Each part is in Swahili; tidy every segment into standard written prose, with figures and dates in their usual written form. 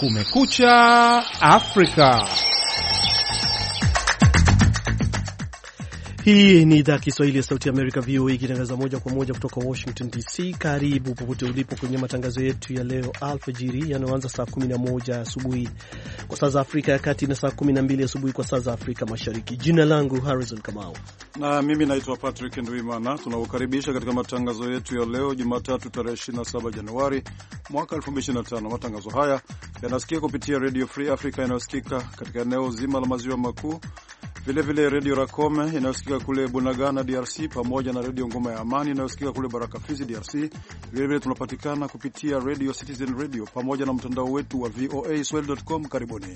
Kumekucha Afrika. Hii ni idhaa Kiswahili ya Sauti ya Amerika, VOA, ikitangaza moja kwa moja kutoka Washington DC. Karibu popote ulipo kwenye matangazo yetu ya leo alfajiri, yanayoanza saa 11 asubuhi kwa saa za Afrika ya Kati na saa 12 asubuhi kwa saa za Afrika Mashariki. Jina langu Harrison Kamau na mimi naitwa Patrick Ndwimana. Tunakukaribisha katika matangazo yetu ya leo Jumatatu tarehe 27 Januari mwaka 2025. Matangazo haya yanasikika kupitia Radio Free Africa inayosikika katika eneo zima la maziwa makuu, vile Radio Rakome inayosikika kule Bunagana DRC, pamoja na Radio Ngoma ya Amani inayosikika kule Baraka Fizi DRC. Vile tunapatikana kupitia Radio Citizen Radio pamoja na mtandao wetu wa voaswahili.com. Karibuni.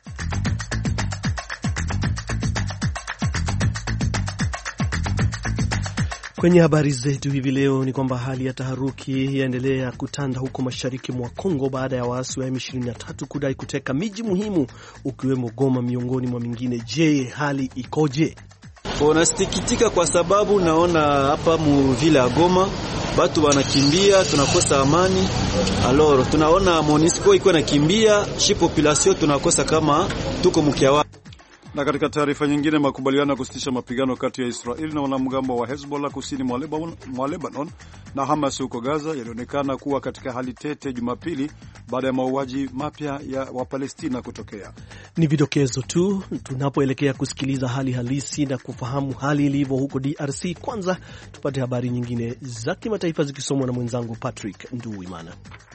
Kwenye habari zetu hivi leo ni kwamba hali ya taharuki yaendelea kutanda huko mashariki mwa Kongo baada ya waasi wa M23 kudai kuteka miji muhimu ukiwemo Goma miongoni mwa mingine. Je, hali ikoje? Nasikitika kwa sababu naona hapa mu vile ya Goma watu wanakimbia, tunakosa amani. Aloro tunaona MONUSCO iko nakimbia, shi population tunakosa kama tuko mkiawa. Na katika taarifa nyingine, makubaliano ya kusitisha mapigano kati ya Israel na wanamgambo wa Hezbollah kusini mwa Lebanon na Hamas huko Gaza yalionekana kuwa katika hali tete Jumapili baada ya mauaji mapya ya Wapalestina kutokea. Ni vidokezo tu tunapoelekea kusikiliza hali halisi na kufahamu hali ilivyo huko DRC. Kwanza tupate habari nyingine za kimataifa zikisomwa na mwenzangu Patrick Nduwimana.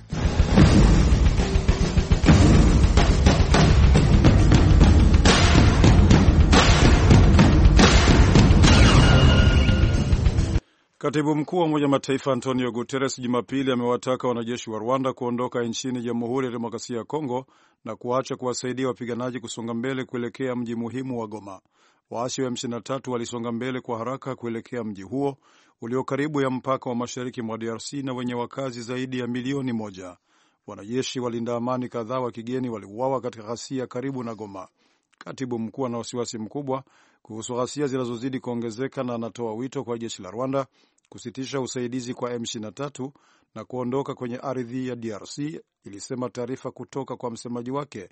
Katibu mkuu wa Umoja wa Mataifa Antonio Guterres Jumapili amewataka wanajeshi wa Rwanda kuondoka nchini Jamhuri ya Demokrasia ya Kongo na kuacha kuwasaidia wapiganaji kusonga mbele kuelekea mji muhimu wa Goma. Waasi wa M23 walisonga mbele kwa haraka kuelekea mji huo ulio karibu ya mpaka wa mashariki mwa DRC na wenye wakazi zaidi ya milioni 1. Wanajeshi walinda amani kadhaa wa kigeni waliuawa katika ghasia karibu na Goma. Katibu mkuu ana wasiwasi mkubwa kuhusu ghasia zinazozidi kuongezeka na anatoa wito kwa jeshi la Rwanda kusitisha usaidizi kwa M23 na kuondoka kwenye ardhi ya DRC, ilisema taarifa kutoka kwa msemaji wake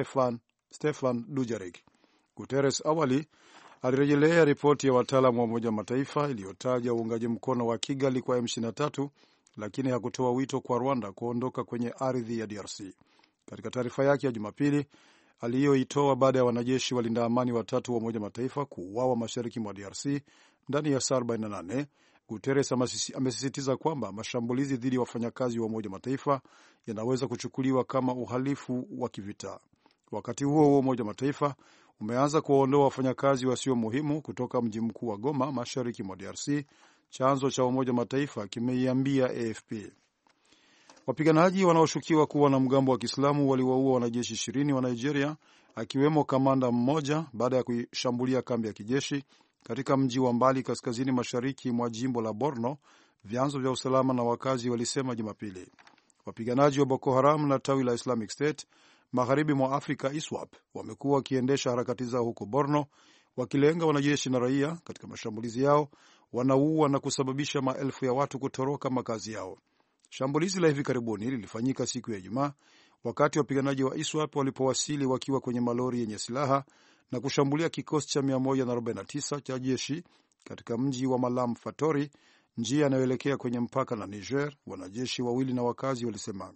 Stefan Dujarric. Guterres awali alirejelea ripoti ya wataalamu wa Umoja wa Mataifa iliyotaja uungaji mkono wa Kigali kwa M23, lakini hakutoa wito kwa Rwanda kuondoka kwenye ardhi ya DRC. Katika taarifa yake ya Jumapili aliyoitoa baada ya wanajeshi walinda amani watatu wa Umoja wa Mataifa kuuawa mashariki mwa DRC ndani ya saa 48, Guterres amesisitiza kwamba mashambulizi dhidi ya wafanyakazi wa Umoja wa Mataifa yanaweza kuchukuliwa kama uhalifu wa kivita. Wakati huo Umoja wa Mataifa umeanza kuwaondoa wafanyakazi wasio muhimu kutoka mji mkuu wa Goma mashariki mwa DRC, chanzo cha Umoja wa Mataifa kimeiambia AFP. Wapiganaji wanaoshukiwa kuwa na mgambo wa Kiislamu waliwaua wanajeshi 20 wa Nigeria, akiwemo kamanda mmoja baada ya kushambulia kambi ya kijeshi katika mji wa mbali kaskazini mashariki mwa jimbo la Borno, vyanzo vya usalama na wakazi walisema Jumapili. Wapiganaji wa Boko Haram na tawi la Islamic State magharibi mwa Afrika ISWAP wamekuwa wakiendesha harakati zao huko Borno, wakilenga wanajeshi na raia. Katika mashambulizi yao wanaua na kusababisha maelfu ya watu kutoroka makazi yao. Shambulizi la hivi karibuni lilifanyika siku ya Ijumaa wakati wapiganaji wa ISWAP walipowasili wakiwa kwenye malori yenye silaha na kushambulia kikosi cha 149 cha jeshi katika mji wa Malam Fatori, njia inayoelekea kwenye mpaka na Niger. Wanajeshi wawili na wakazi walisema.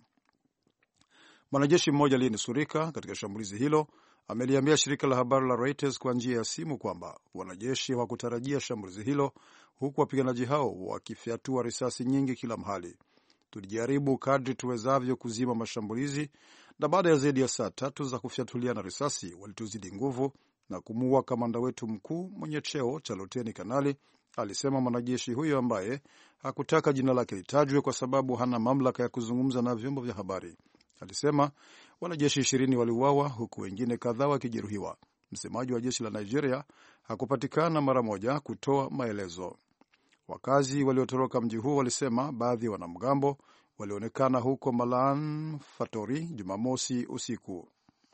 Mwanajeshi mmoja aliyenusurika katika shambulizi hilo ameliambia shirika la habari la Reuters kwa njia ya simu kwamba wanajeshi hawakutarajia shambulizi hilo, huku wapiganaji hao wakifyatua risasi nyingi kila mahali. Tulijaribu kadri tuwezavyo kuzima mashambulizi, na baada ya zaidi ya saa 3 za kufyatuliana risasi walituzidi nguvu na kumuua kamanda wetu mkuu mwenye cheo cha luteni kanali, alisema mwanajeshi huyo ambaye hakutaka jina lake litajwe kwa sababu hana mamlaka ya kuzungumza na vyombo vya habari. Alisema wanajeshi 20 waliuawa huku wengine kadhaa wakijeruhiwa. Msemaji wa jeshi la Nigeria hakupatikana mara moja kutoa maelezo. Wakazi waliotoroka mji huo walisema baadhi ya wanamgambo walionekana huko Malam Fatori Jumamosi usiku.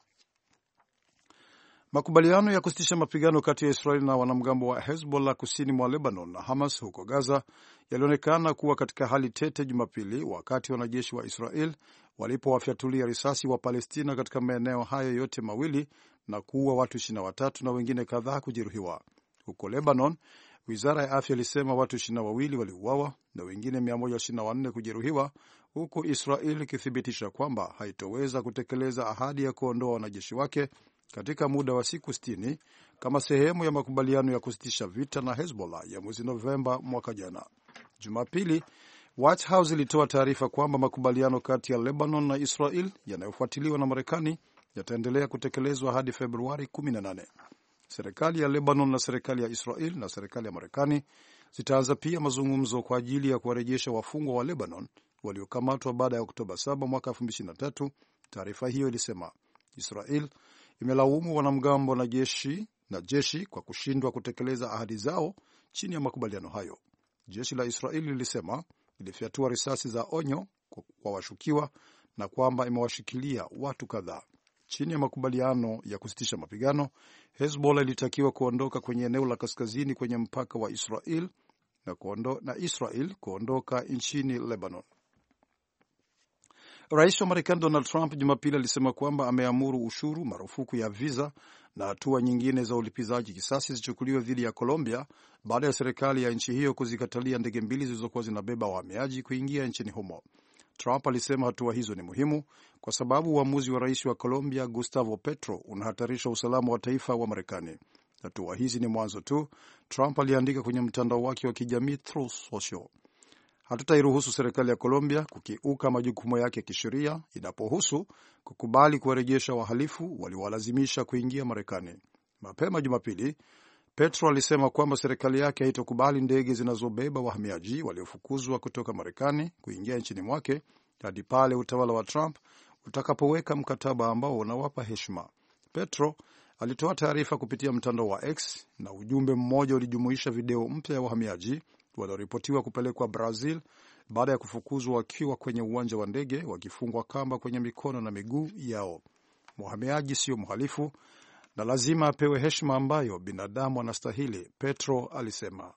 Makubaliano ya kusitisha mapigano kati ya Israeli na wanamgambo wa Hezbollah kusini mwa Lebanon na Hamas huko Gaza yalionekana kuwa katika hali tete Jumapili, wakati wanajeshi wa Israel walipowafyatulia risasi wa Palestina katika maeneo hayo yote mawili na kuua watu 23 na wengine kadhaa kujeruhiwa. Huko Lebanon, wizara ya afya ilisema watu 22 waliuawa na wengine 124 kujeruhiwa, huku Israel ikithibitisha kwamba haitoweza kutekeleza ahadi ya kuondoa wanajeshi wake katika muda wa siku 60 kama sehemu ya makubaliano ya kusitisha vita na Hezbollah ya mwezi Novemba mwaka jana. Jumapili, White House ilitoa taarifa kwamba makubaliano kati ya Lebanon na Israel yanayofuatiliwa na Marekani yataendelea kutekelezwa hadi Februari 18. Serikali ya Lebanon na serikali ya Israel na serikali ya Marekani zitaanza pia mazungumzo kwa ajili ya kuwarejesha wafungwa wa Lebanon waliokamatwa baada ya Oktoba 7 mwaka 2023. Taarifa hiyo ilisema Israel imelaumu wanamgambo na jeshi kwa kushindwa kutekeleza ahadi zao chini ya makubaliano hayo. Jeshi la Israel lilisema ilifyatua risasi za onyo kwa washukiwa na kwamba imewashikilia watu kadhaa. Chini ya makubaliano ya kusitisha mapigano, Hezbollah ilitakiwa kuondoka kwenye eneo la kaskazini kwenye mpaka wa Israel na Israel kuondoka nchini Lebanon. Rais wa Marekani Donald Trump Jumapili alisema kwamba ameamuru ushuru, marufuku ya visa na hatua nyingine za ulipizaji kisasi zichukuliwe dhidi ya Colombia baada ya serikali ya nchi hiyo kuzikatalia ndege mbili zilizokuwa zinabeba wahamiaji kuingia nchini humo. Trump alisema hatua hizo ni muhimu kwa sababu uamuzi wa rais wa Colombia Gustavo Petro unahatarisha usalama wa taifa wa Marekani. Hatua hizi ni mwanzo tu, Trump aliandika kwenye mtandao wake wa kijamii Truth Social. Hatutairuhusu serikali ya Colombia kukiuka majukumu yake ya kisheria inapohusu kukubali kuwarejesha wahalifu waliowalazimisha kuingia Marekani. Mapema Jumapili, Petro alisema kwamba serikali yake haitokubali ndege zinazobeba wahamiaji waliofukuzwa kutoka Marekani kuingia nchini mwake hadi pale utawala wa Trump utakapoweka mkataba ambao unawapa heshima. Petro alitoa taarifa kupitia mtandao wa X na ujumbe mmoja ulijumuisha video mpya ya wahamiaji walioripotiwa kupelekwa Brazil baada ya kufukuzwa wakiwa kwenye uwanja wa ndege wakifungwa kamba kwenye mikono na miguu yao. Mhamiaji sio mhalifu na lazima apewe heshima ambayo binadamu anastahili, Petro alisema.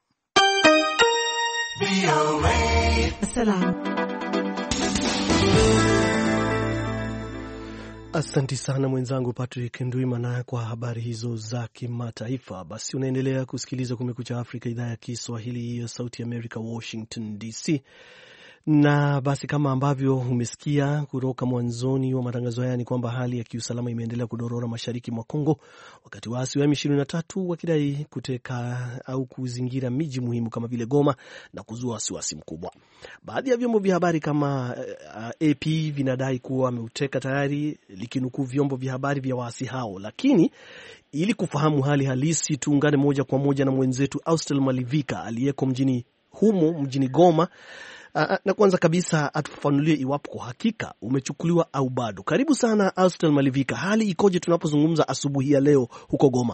Asanti sana mwenzangu Patrick Ndwimana kwa habari hizo za kimataifa. Basi unaendelea kusikiliza Kumekucha Afrika, idhaa ya Kiswahili ya Sauti Amerika, Washington DC. Na basi kama ambavyo umesikia kutoka mwanzoni wa matangazo haya ni kwamba hali ya kiusalama imeendelea kudorora mashariki mwa Kongo, wakati waasi wa M23 wakidai kuteka au kuzingira miji muhimu kama vile Goma na kuzua wasiwasi mkubwa. Baadhi ya vyombo vya habari kama AP vinadai kuwa wameuteka tayari, likinukuu vyombo vya habari vya waasi hao. Lakini ili kufahamu hali halisi, tuungane moja kwa moja na mwenzetu Austel Malivika aliyeko mjini Goma. Na kwanza kabisa atufafanulie iwapo kwa hakika umechukuliwa au bado. Karibu sana Austel Malivika, hali ikoje tunapozungumza asubuhi ya leo huko Goma?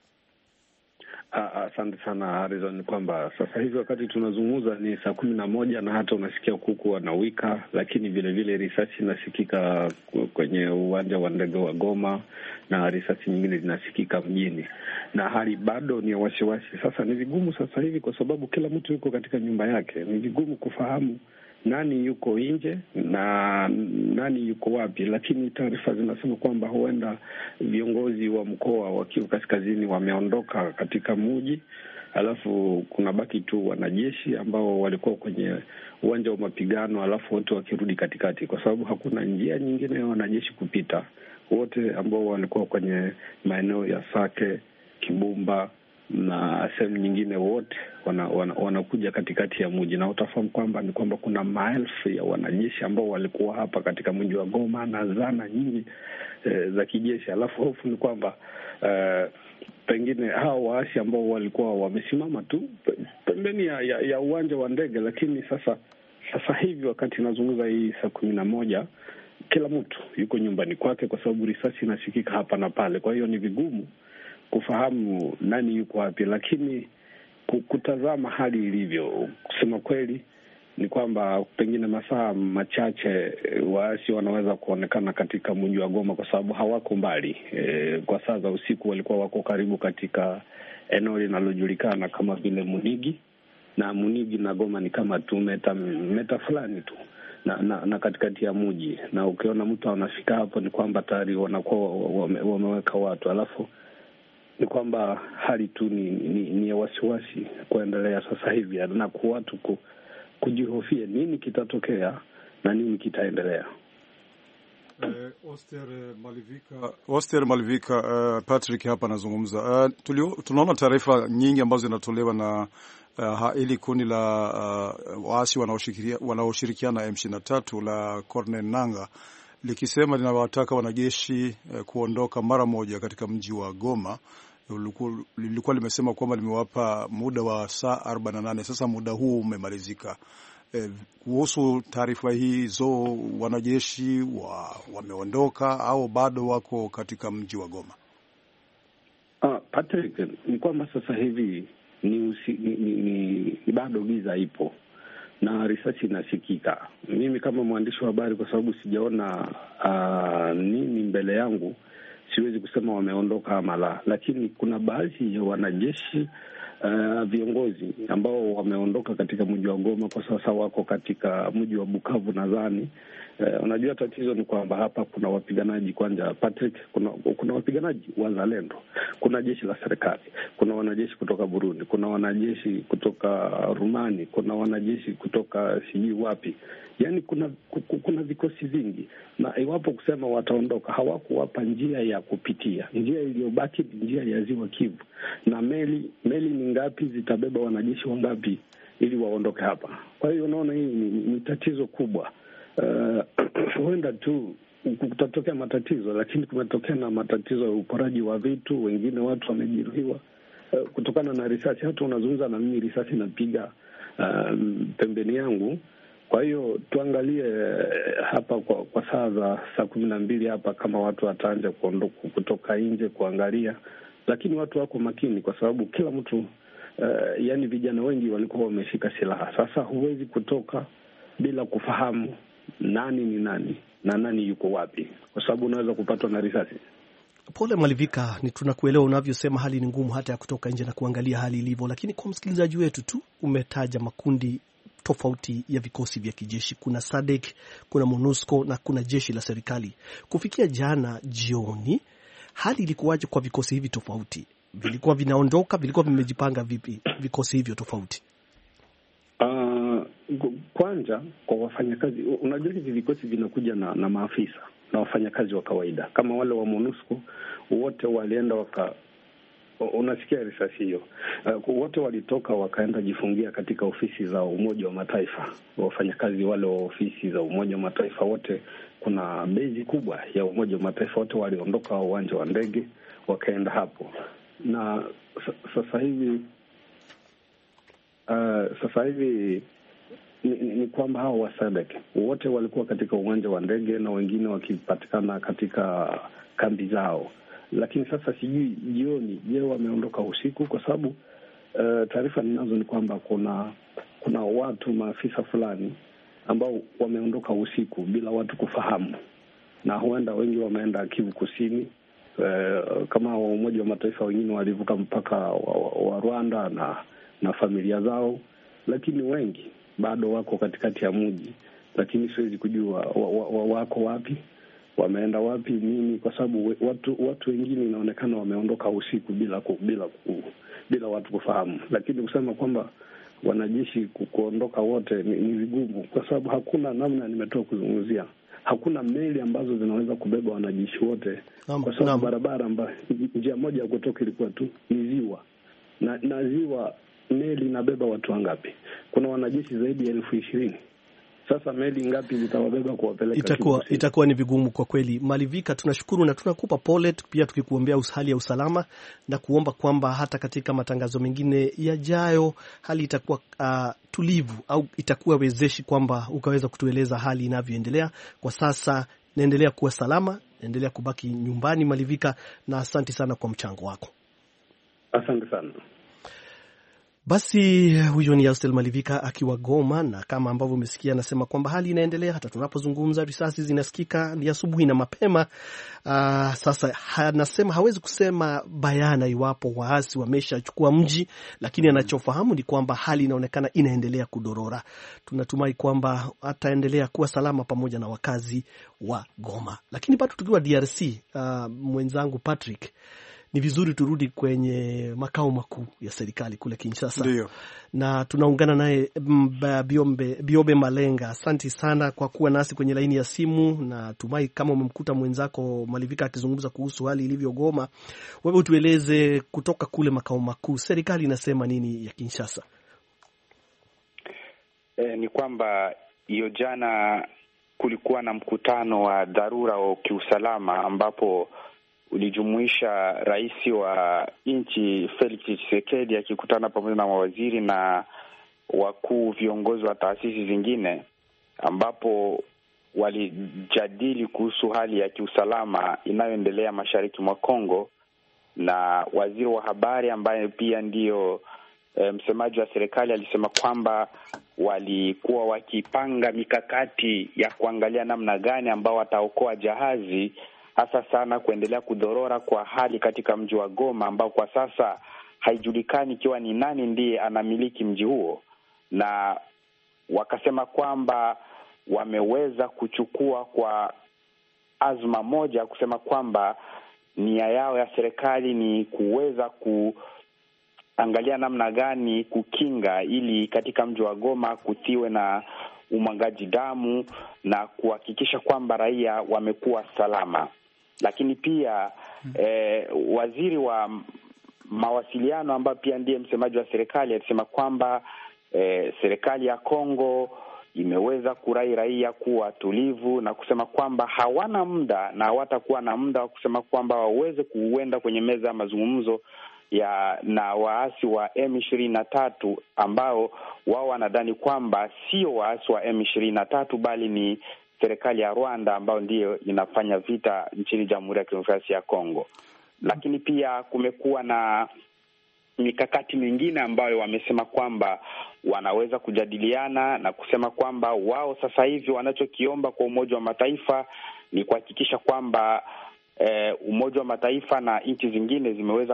Asante sana Harrison, kwamba sasa hivi wakati tunazungumza ni saa 11 na hata unasikia kuku wanawika, lakini vile vile risasi inasikika kwenye uwanja wa ndege wa Goma na risasi nyingine zinasikika mjini, na hali bado ni ya wasiwasi. Sasa ni vigumu sasa hivi kwa sababu kila mtu yuko katika nyumba yake, ni vigumu kufahamu nani yuko nje na nani yuko wapi, lakini taarifa zinasema kwamba huenda viongozi wa mkoa wa Kivu Kaskazini wameondoka katika mji, alafu kuna baki tu wanajeshi ambao walikuwa kwenye uwanja wa mapigano, alafu wote wakirudi katikati, kwa sababu hakuna njia nyingine ya wanajeshi kupita. Wote ambao walikuwa kwenye maeneo ya Sake, Kibumba na sehemu nyingine wote wanakuja katikati ya mji, na utafahamu kwamba kuna maelfu ya wanajeshi ambao walikuwa hapa katika mji wa Goma na zana nyingi za kijeshi. Alafu hofu ni kwamba pengine hao waasi ambao walikuwa wamesimama tu pembeni ya uwanja wa ndege, lakini sasa hivi wakati nazungumza hii saa 11 kila mtu yuko nyumbani kwake, kwa sababu risasi inasikika hapa na pale. Kwa hiyo ni vigumu kufahamu nani yuko wapi, lakini kutazama hali ilivyo, kusema kweli ni kwamba pengine masaa machache waasi wanaweza kuonekana katika mji wa Goma, kwa sababu hawako mbali. Kwa saa za usiku walikuwa wako karibu katika eneo linalojulikana kama vile Munigi, na Munigi na Goma ni kama 2 meta fulani tu, na katikati ya mji, na ukiona mtu anafika hapo ni kwamba tayari wanakuwa wameweka watu, alafu ni kwamba hali tu ni ya wasiwasi kuendelea sasa hivi, na kwa watu kujihofia nini kitatokea na nini kitaendelea. Oster Malivika, Patrick hapa anazungumza. Tunaona taarifa nyingi ambazo zinatolewa na ili kundi la waasi wanaoshirikiana na M23 la Corneille Nangaa likisema linawataka wanajeshi kuondoka mara moja katika mji wa Goma. Lilikuwa limesema kwamba limewapa muda wa saa 48. Sasa muda huu umemalizika. Kuhusu taarifa hizo, wanajeshi wameondoka au bado wako katika mji wa Goma? Patrick, ni kwamba sasa hivi ni bado giza ipo na risasi inasikika. Mimi kama mwandishi wa habari, kwa sababu sijaona nini mbele yangu, siwezi kusema wameondoka ama la, lakini kuna baadhi ya wanajeshi viongozi ambao wameondoka katika mji wa Goma, kwa sasa wako katika mji wa Bukavu nadhani. Unajua tatizo ni kwamba hapa kuna wapiganaji kwanza, Patrick, kuna wapiganaji wazalendo, kuna jeshi la serikali, kuna wanajeshi kutoka Burundi, kuna wanajeshi kutoka Rumani, kuna wanajeshi kutoka sijui wapi. Yaani kuna vikosi vingi, na iwapo kusema wataondoka, hawakuwapa njia ya kupitia. Njia iliyobaki ni njia ya Ziwa Kivu, na meli ni ngapi zitabeba wanajeshi wangapi ili waondoke hapa? Kwa hiyo unaona hii ni tatizo kubwa. Huenda tu kutatokea matatizo, lakini kumetokea na matatizo ya uporaji wa vitu, wengine watu wamejeruhiwa kutokana na risasi. Hata unazungumza na mimi, risasi inapiga pembeni yangu. Kwa hiyo tuangalie hapa kwa saa za saa 12 hapa, kama watu wataanza kutoka nje kuangalia, lakini watu wako makini, kwa sababu kila mtu yani vijana wengi walikuwa wameshika silaha. Sasa huwezi kutoka bila kufahamu nani ni nani na nani yuko wapi, kwa sababu unaweza kupatwa na risasi. Pole Malivika, ni tunakuelewa unavyosema, hali ni ngumu hata ya kutoka nje na kuangalia hali ilivyo, lakini kwa msikilizaji wetu tu, umetaja makundi tofauti ya vikosi vya kijeshi. Kuna SADC, kuna MONUSCO na kuna jeshi la serikali. Kufikia jana jioni, hali ilikuwaje kwa vikosi hivi tofauti? Vilikuwa vinaondoka, vilikuwa vimejipanga vipi vikosi hivyo tofauti? Kwanza kwa wafanyakazi, unajua hivi vikosi vinakuja na maafisa na wafanyakazi wa kawaida. Kama wale wa MONUSCO wote walienda unasikia risasi hiyo, wote walitoka wakaenda jifungia katika ofisi za Umoja wa Mataifa. Wafanyakazi wale wa ofisi za Umoja wa Mataifa wote, kuna bezi kubwa ya Umoja wa Mataifa, wote waliondoka uwanja wa ndege wakaenda hapo. Na sasa hivi ni kwamba hao wa SADC wote walikuwa katika uwanja wa ndege na wengine wakipatikana katika kambi zao. Lakini sasa sijui jioni, je, wameondoka usiku? Kwa sababu taarifa ninazo ni kwamba kuna watu, maafisa fulani ambao wameondoka usiku bila watu kufahamu, na huenda wengi wameenda Kivu Kusini, kama wa Umoja wa Mataifa wengine walivuka mpaka wa Rwanda na familia zao, lakini wengi bado wako katikati ya mji, lakini siwezi kujua wako wapi, wameenda wapi, nini, kwa sababu watu wengine inaonekana wameondoka usiku bila watu kufahamu. Lakini kusema kwamba wanajeshi kuondoka wote ni vigumu, kwa sababu hakuna namna, nimetoka kuzungumzia, hakuna meli ambazo zinaweza kubeba wanajeshi wote, kwa sababu barabara ambayo njia moja ya kutoka ilikuwa tu ni ziwa, na ziwa meli inabeba watu wangapi? Kuna wanajeshi zaidi ya 20,000. Sasa meli ngapi zitawabeba kuwapeleka? Itakuwa ni vigumu kwa kweli. Malivika, tunashukuru na tunakupa pole pia, tukikuombea hali ya usalama na kuomba kwamba hata katika matangazo mengine yajayo hali itakuwa tulivu au itakuwa wezeshi kwamba ukaweza kutueleza hali inavyoendelea. Kwa sasa naendelea kuwa salama, naendelea kubaki nyumbani Malivika, na asante sana kwa mchango wako. Asante sana. Basi huyo ni Austel Malivika akiwa Goma, na kama ambavyo umesikia anasema kwamba hali inaendelea hata tunapozungumza, risasi zinasikika, ni asubuhi na mapema. Sasa anasema hawezi kusema bayana iwapo waasi wameshachukua mji, lakini anachofahamu ni kwamba hali inaonekana inaendelea kudorora. Tunatumai kwamba ataendelea kuwa salama pamoja na wakazi wa Goma. Lakini bado tukiwa DRC, mwenzangu Patrick, ni vizuri turudi kwenye makao makuu ya serikali kule Kinshasa. Ndiyo. Na tunaungana naye Biobe Malenga. Asante sana kwa kuwa nasi kwenye laini ya simu, na tumai kama umemkuta mwenzako Malivika akizungumza kuhusu hali ilivyo Goma. Wewe utueleze kutoka kule makao makuu, serikali inasema nini ya Kinshasa? Ni kwamba hiyo jana kulikuwa na mkutano wa dharura wa kiusalama ambapo ulijumuisha rais wa nchi Felix Tshisekedi akikutana pamoja na mawaziri na wakuu viongozi wa taasisi zingine, ambapo walijadili kuhusu hali ya kiusalama inayoendelea mashariki mwa Kongo, na waziri wa habari ambaye pia ndiyo msemaji wa serikali alisema kwamba walikuwa wakipanga mikakati ya kuangalia namna gani ambao wataokoa jahazi, hasa sana kuendelea kudorora kwa hali katika mji wa Goma ambao kwa sasa haijulikani ikiwa ni nani ndiye anamiliki mji huo. Na wakasema kwamba wameweza kuchukua kwa azma moja kusema kwamba nia yao ya serikali ni kuweza kuangalia namna gani kukinga ili katika mji wa Goma kutiwe na umwangaji damu na kuhakikisha kwamba raia wamekuwa salama. Lakini pia waziri wa mawasiliano ambaye pia ndiye msemaji wa serikali alisema kwamba serikali ya Kongo imeweza kurai raia kuwa tulivu na kusema kwamba hawana muda na hawatakuwa na muda wa kusema kwamba waweze kuenda kwenye meza ya mazungumzo na waasi wa M23 ambao wao wanadhani kwamba sio waasi wa M23 bali ni serikali ya Rwanda ambayo ndiyo inafanya vita nchini Jamhuri ya Kidemokrasia ya Kongo. Lakini pia kumekuwa na mikakati mingine ambayo wamesema kwamba wanaweza kujadiliana na kusema kwamba wao sasa hivi wanachokiomba kwa Umoja wa Mataifa ni kuhakikisha kwamba Umoja wa Mataifa na nchi zingine zimeweza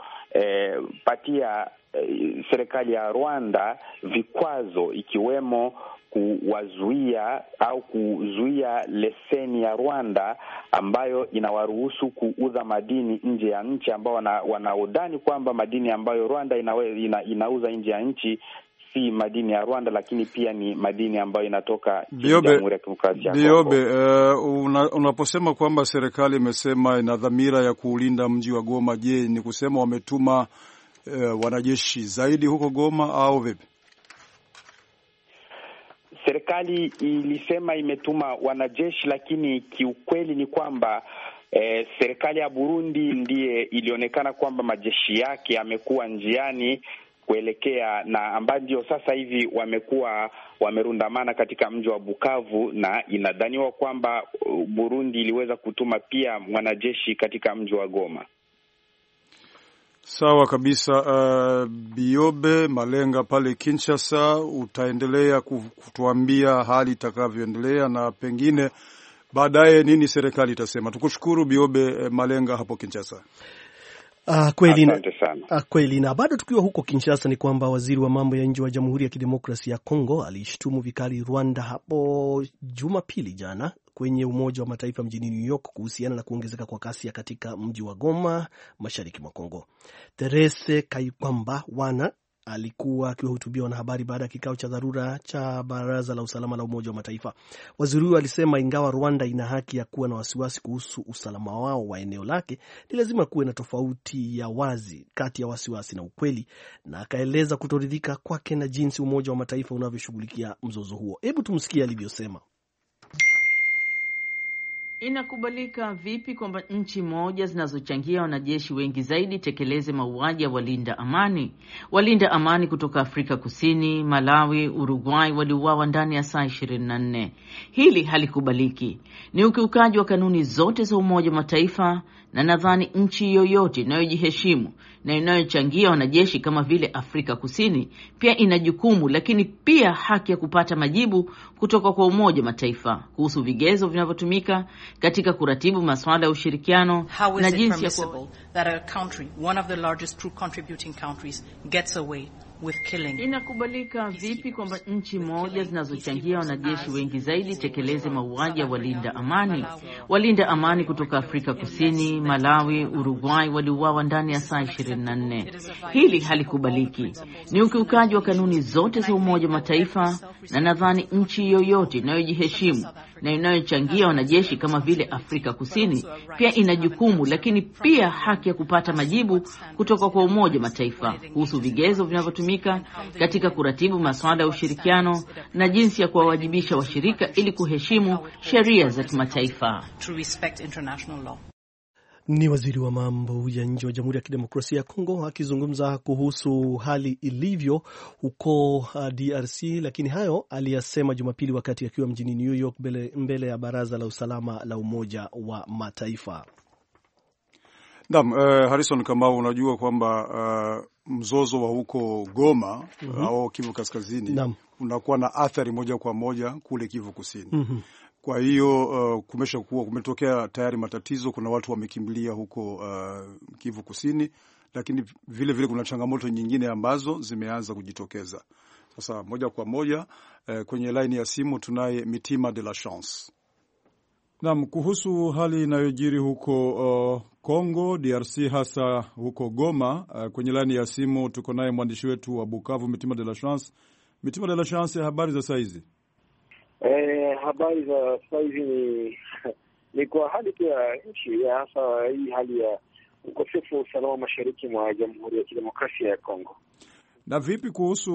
kupatia serikali ya Rwanda vikwazo, ikiwemo kuwazuia au kuzuia leseni ya Rwanda ambayo inawaruhusu kuuza madini nje ya nchi, ambao wanaodani kwamba madini ambayo Rwanda inauza nje ya nchi si madini ya Rwanda, lakini pia ni madini ambayo inatoka Jamhuri ya Kidemokrasia ya Kongo. Unaposema kwamba serikali imesema ina dhamira ya kuulinda mji wa Goma, je, ni kusema wametuma wanajeshi zaidi huko Goma au vipi? Serikali ilisema imetuma wanajeshi, lakini kiukweli ni kwamba serikali ya Burundi ndiye ilionekana kwamba majeshi yake yamekuwa njiani kuelekea na ambayo ndio sasa hivi wamekuwa wamerundamana katika mji wa Bukavu, na inadhaniwa kwamba Burundi iliweza kutuma pia mwanajeshi katika mji wa Goma. Sawa kabisa. Biobe Malenga pale Kinshasa, utaendelea kutuambia hali itakavyoendelea na pengine baadaye nini serikali itasema. Tukushukuru Biobe Malenga hapo Kinshasa. Kweli. Na bado tukiwa huko Kinshasa ni kwamba waziri wa mambo ya nje wa Jamhuri ya Kidemokrasia ya Kongo alishtumu vikali Rwanda hapo Jumapili jana kwenye Umoja wa Mataifa mjini New York kuhusiana na kuongezeka kwa kasi katika mji wa Goma mashariki mwa Kongo. Therese Kayikwamba Wana alikuwa akiwahutubia wanahabari baada ya kikao cha dharura cha Baraza la Usalama la Umoja wa Mataifa. Waziri huyo alisema ingawa Rwanda ina haki ya kuwa na wasiwasi kuhusu usalama wao wa eneo lake, ni lazima kuwe na tofauti ya wazi kati ya wasiwasi na ukweli, na akaeleza kutoridhika kwake na jinsi Umoja wa Mataifa unavyoshughulikia mzozo huo. Hebu tumsikie alivyosema. Inakubalika vipi kwamba nchi moja zinazochangia wanajeshi wengi zaidi tekeleze mauaji ya walinda amani? Walinda amani kutoka Afrika Kusini, Malawi, Uruguay waliuawa ndani ya saa 24. Hili halikubaliki. Ni ukiukaji wa kanuni zote za Umoja wa Mataifa na nadhani nchi yoyote inayojiheshimu na inayochangia wanajeshi kama vile Afrika Kusini pia ina jukumu, lakini pia haki ya kupata majibu kutoka kwa Umoja Mataifa kuhusu vigezo vinavyotumika katika kuratibu masuala ya ushirikiano na jinsi ya Inakubalika vipi kwamba nchi moja zinazochangia wanajeshi wengi zaidi tekeleze mauaji ya walinda amani? Walinda amani kutoka Afrika Kusini, Malawi, Uruguay waliuawa ndani ya saa 24. Hili halikubaliki. Ni ukiukaji wa kanuni zote za Umoja Mataifa, na nadhani nchi yoyote inayojiheshimu na inayochangia wanajeshi kama vile Afrika Kusini pia ina jukumu, lakini pia haki ya kupata majibu kutoka kwa Umoja Mataifa kuhusu vigezo vinavyotumika katika kuratibu masuala ya ushirikiano na jinsi ya kuwawajibisha washirika ili kuheshimu sheria za kimataifa. Ni waziri wa mambo ya nje wa Jamhuri ya Kidemokrasia ya Kongo akizungumza kuhusu hali ilivyo huko DRC, lakini hayo aliyasema Jumapili wakati akiwa mjini New York mbele ya Baraza la Usalama la Umoja wa Mataifa. Naam, Harrison, kama unajua kwamba mzozo wa huko Goma au Kivu Kaskazini unakuwa na athari moja kwa moja kule Kivu Kusini. Kwa hiyo kumetokea tayari matatizo, kuna watu wamekimbilia huko Kivu Kusini, lakini vile vile kuna changamoto nyingine ambazo zimeanza kujitokeza. Sasa moja kwa moja kwenye line ya simu tunaye Mitima de la Chance. Naam, kuhusu hali inayojiri huko Kongo DRC, hasa huko Goma, kwenye line ya simu tuko naye mwandishi wetu wa Bukavu Mitima de la Chance. Mitima de la Chance, habari za saizi? Habari za saizi ni kwa hali tu ya nchi, hasa hii hali ya ukosefu wa usalama mashariki mwa Jamhuri ya Kidemokrasia ya Kongo. Na vipi kuhusu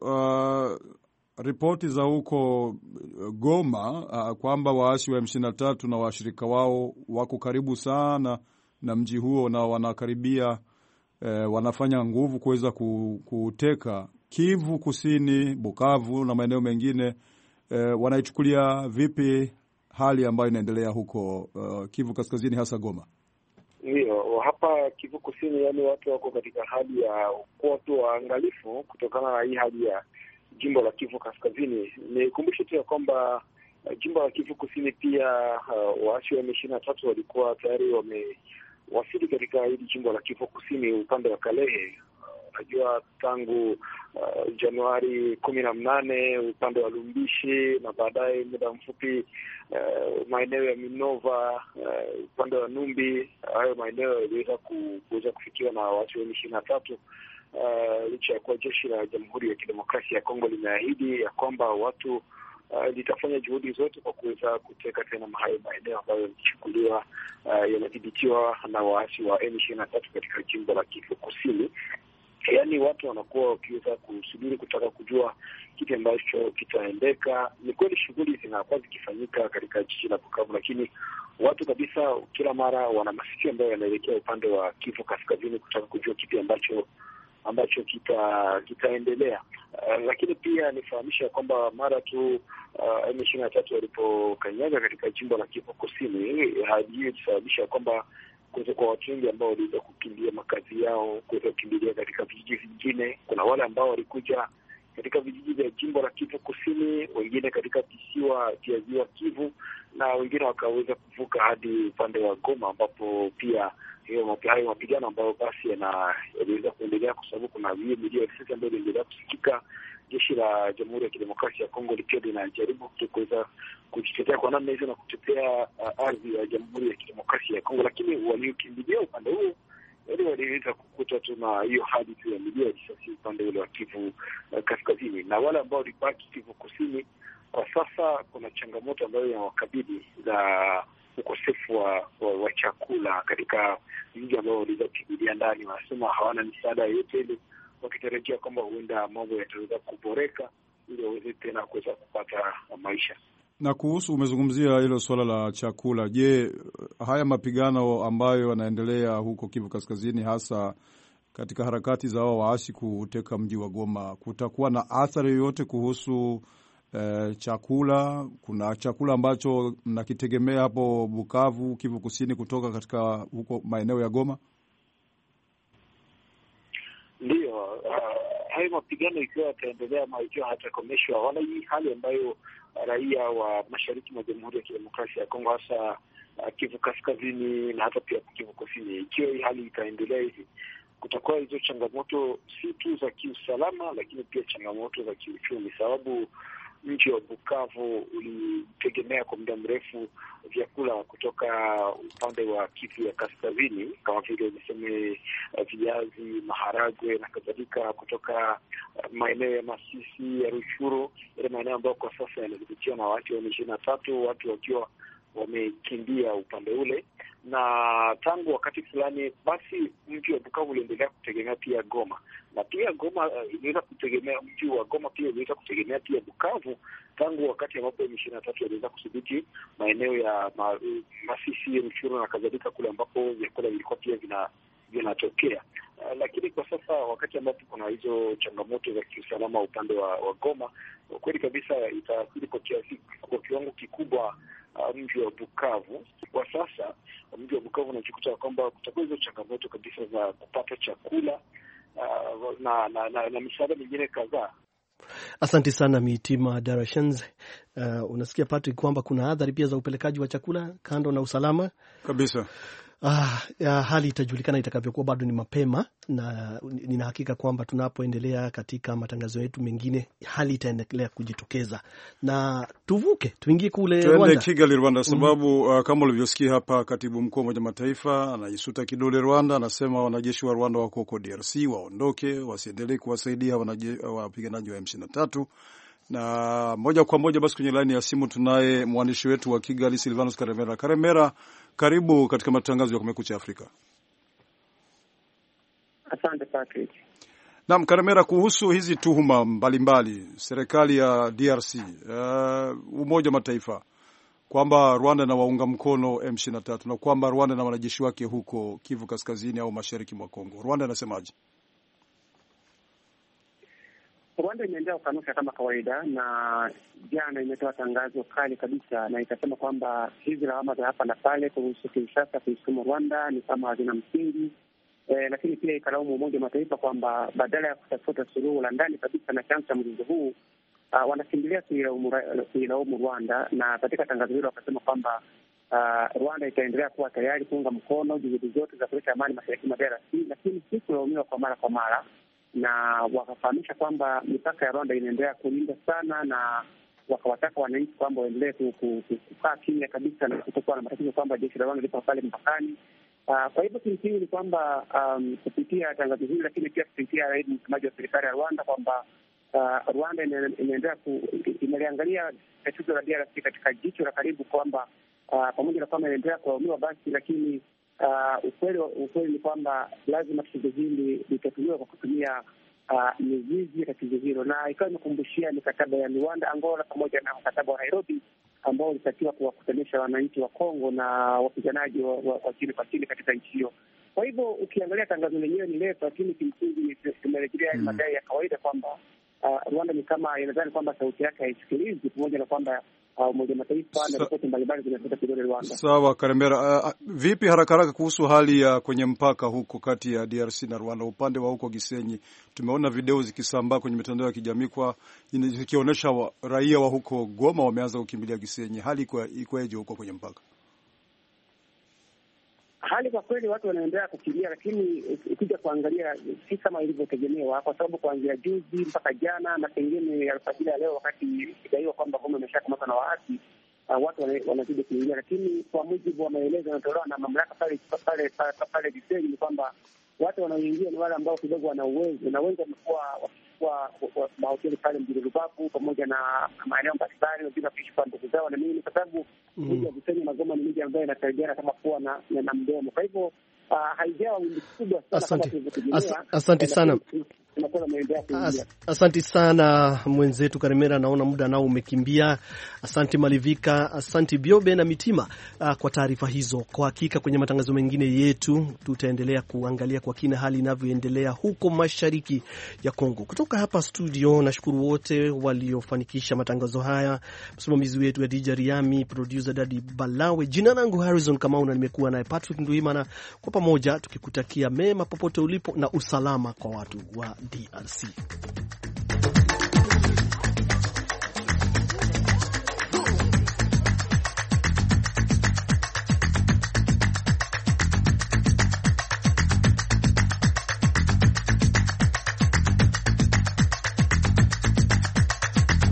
ripoti za huko Goma kwamba waasi wa M23 na washirika wao wako karibu sana na mji huo na wanakaribia wanafanya nguvu kuweza kuteka Kivu Kusini, Bukavu na maeneo mengine? Wanaichukulia vipi hali ambayo inaendelea huko Kivu Kaskazini, hasa Goma? Ndio, hapa Kivu Kusini, yani watu wako katika hali ya kuwa tu waangalifu kutokana na hii hali ya jimbo la Kivu Kaskazini. Nikumbushe tu ya kwamba jimbo la Kivu Kusini pia waasi wa M23 walikuwa tayari wamewasili katika hili jimbo la Kivu Kusini upande wa Kalehe. Unajua tangu Januari 18 upande wa Lumbishi, na baadaye muda mfupi maeneo ya Minova upande wa Numbi. Hayo maeneo yaliweza kuweza kufikiwa na watu wa M23, licha ya kuwa jeshi la Jamhuri ya Kidemokrasia ya Kongo limeahidi ya kwamba watu litafanya juhudi zote kwa kuweza kuteka tena hayo maeneo ambayo yalichukuliwa yanadhibitiwa na waasi wa M23 katika jimbo la Kivu Kusini. Yaani watu wanakuwa wakiweza kusubiri kutaka kujua kitu ambacho kitaendeka. Ni kweli shughuli zinakuwa zikifanyika katika jiji la Bukavu, lakini watu kabisa kila mara wana masikio ambayo yanaelekea upande wa Kivu Kaskazini kutaka kujua kitu ambacho kitaendelea. Lakini pia nifahamisha kwamba mara tu M23 walipokanyaga katika jimbo la Kivu Kusini, hali hiyo ilisababisha kwamba kuweza kwa watu wengi ambao waliweza kukimbia makazi yao, kuweza kukimbilia katika vijiji vingine. Kuna wale ambao walikuja katika vijiji vya jimbo la Kivu Kusini, wengine katika visiwa vya Ziwa Kivu, na wengine wakaweza kuvuka hadi upande wa Goma, ambapo pia hayo mapigano ambayo basi yaliweza kuendelea, kwa sababu kuna milio ya risasi ambayo iliendelea kusikika. Jeshi la Jamhuri ya Kidemokrasia ya Kongo likiwa linajaribu kuweza kujitetea kwa namna hizo na kutetea ardhi ya Jamhuri ya Kidemokrasia ya Kongo, lakini waliokimbilia upande huo waliweza kukuta tu na hiyo hadi tu ya milio ya risasi upande ule wa Kivu Kaskazini. Na wale ambao walibaki Kivu Kusini, kwa sasa kuna changamoto ambayo inawakabili za ukosefu wa chakula katika mji ambao waliweza kukimbilia ndani. Wanasema hawana misaada yoyote ile, wakitarajia kwamba huenda mambo yataweza kuboreka ili waweze tena kuweza kupata maisha. Na kuhusu, umezungumzia hilo suala la chakula. Je, haya mapigano ambayo yanaendelea huko Kivu Kaskazini, hasa katika harakati za wao waasi kuteka mji wa Goma, kutakuwa na athari yoyote kuhusu chakula. Kuna chakula ambacho mnakitegemea hapo Bukavu, Kivu Kusini, kutoka katika huko maeneo ya Goma? Ndiyo, hayo mapigano ikiwa yataendelea ama ikiwa hatakomeshwa, wala hii hali ambayo raia wa mashariki mwa Jamhuri ya Kidemokrasia ya Kongo, hasa Kivu Kaskazini na hata pia Kivu Kusini, ikiwa hii hali itaendelea hivi, kutakuwa hizo changamoto si tu za kiusalama, lakini pia changamoto za kiuchumi, sababu mji wa Bukavu ulitegemea kwa muda mrefu vyakula kutoka upande wa Kivu ya Kaskazini, kama vile niseme viazi, maharagwe na kadhalika, kutoka maeneo ya Masisi, ya Ruchuru, ile maeneo ambayo kwa sasa yanadhibitiwa na watu wa M23, watu wakiwa wamekimbia upande ule. Na tangu wakati fulani basi mji wa Bukavu uliendelea kutegemea pia Goma, na pia Goma iliweza kutegemea, mji wa Goma pia iliweza kutegemea pia Bukavu tangu wakati ambapo M23 waliweza kudhibiti maeneo ya Masisi, Ruchuru na kadhalika, kule ambapo vyakula vilikuwa pia vinatokea. Lakini kwa sasa wakati ambapo kuna hizo changamoto za kiusalama upande wa Goma, kweli kabisa itaathiri kwa kiwango kikubwa mji wa Bukavu. Kwa sasa mji wa Bukavu unajikuta kwamba kutakuwa hizo changamoto kabisa za kupata chakula na misaada mingine kadhaa. Asante sana Mitima Darashans. Unasikia Patrick kwamba kuna athari pia za upelekaji wa chakula kando na usalama kabisa. Hali itajulikana itakavyokuwa, bado ni mapema, na nina hakika kwamba tunapoendelea katika matangazo yetu mengine hali itaendelea kujitokeza, na tuingie kule Rwanda, tuende Kigali, Rwanda, sababu kama ulivyosikia hapa, katibu mkuu wa Umoja Mataifa anaisuta kidole Rwanda, anasema wanajeshi wa Rwanda wako huko DRC waondoke, wasiendelee kuwasaidia wapiganaji wa M23. Na moja kwa moja basi kwenye laini ya simu tunaye mwandishi wetu wa Kigali, Silvanus Karemera. Karemera, karibu katika matangazo ya Kumekucha Afrika. Asante Patrick. Naam, Karemera, kuhusu hizi tuhuma mbalimbali, serikali ya DRC, Umoja wa Mataifa kwamba Rwanda na waunga mkono M23 na kwamba Rwanda na wanajeshi wake huko Kivu Kaskazini au mashariki mwa Kongo, Rwanda inasemaje? Rwanda imeendelea kukanusha kama kawaida, na jana imetoa tangazo kali kabisa na ikasema kwamba hizi lawama za hapa na pale kuhusu Kinshasa kuisukuma Rwanda ni kama hazina msingi. Lakini pia ikalaumu Umoja wa Mataifa kwamba badala ya kutafuta suluhu la ndani kabisa na chanzo cha mzozo huu, wanakimbilia kuilaumu Rwanda. Na katika tangazo hilo wakasema kwamba Rwanda itaendelea kuwa tayari kuunga mkono juhudi zote za kuleta amani mashariki mwa DRC, lakini si kulaumiwa kwa mara, na wakafahamisha kwamba mipaka ya Rwanda inaendelea kulinda sana, na wakawataka wananchi kwamba waendelee kukaa kimya kabisa na kutokuwa na matatizo kwamba jeshi la Rwanda lipo pale mpakani. Kwa hivyo kimsingi ni kwamba kupitia tangazo hili, lakini pia kupitia msemaji wa serikali ya Rwanda kwamba Rwanda inaendelea imeliangalia tatizo la DRC katika jicho la karibu, kwamba pamoja na kwamba inaendelea kulaumiwa basi, lakini ukweli ni kwamba lazima tatizo hili litatuliwa kwa kutumia mizizi ya tatizo hilo, na ikawa imekumbushia mikataba ya Rwanda, Angola pamoja na mkataba wa Nairobi ambao ulitakiwa kuwakutanisha wananchi wa Kongo na wapiganaji wa chini kwa chini katika nchi hiyo. Kwa hivyo ukiangalia tangazo lenyewe ni refu, lakini kimsingi tumerejelea madai ya kawaida kwamba Rwanda ni kama inadhani kwamba sauti yake haisikilizwi, pamoja na kwamba Umoja wa Mataifa na ripoti mbalimbali zinatoka kidole Rwanda. Sawa Karemera, vipi haraka kumuhusu hali ya kwenye mpaka huko kati ya DRC na Rwanda, upande wa huko Gisenyi? Tumeona video zikisambaa kwenye mitandao ya kijamii zikionyesha raia wa huko Goma wameanza kukimbilia Gisenyi. Hali ikoje huko kwenye mpaka? Hali kwa kweli watu wanaendelea kukimbia, lakini ukija kuangalia si kama ilivyotegemewa, kwa sababu kuanzia juzi mpaka jana na pengine alfajiri ya leo, wakati ikidaiwa kwamba Goma imeshakamata na waasi, watu wanazidi kuingia. Lakini kwa mujibu wa maelezo yanatolewa na mamlaka pale Gisenyi ni kwamba watu wanaoingia ni wale ambao kidogo wana uwezo, na wengi wamekuwa wakichukua mahoteli pale mjini Rubavu pamoja na maeneo mbalimbali, wengine wakichukua ndugu zao na nini, kwa sababu mji wa Gisenyi na Goma ni miji ambayo inasaidiana kama kuwa na mdomo. Kwa hivyo haijawa wimbi kubwa sana kama tulivyotegemea. Asante sana. bora ameendelea kuingia. Asante sana mwenzetu Karemera, naona muda nao umekimbia. Asante Malivika, asante Biobe na Mitima kwa taarifa hizo. Kwa hakika kwenye matangazo mengine yetu tutaendelea kuangalia kwa kina hali inavyoendelea huko mashariki ya Kongo. Kutoka hapa studio, nashukuru wote waliofanikisha matangazo haya. Msimamizi wetu Adija Riami, producer Dadi Balawe. Jina langu Harrison Kamau na nimekuwa naye Patrick Nduimana, kwa pamoja tukikutakia mema popote ulipo na usalama kwa watu wa DRC.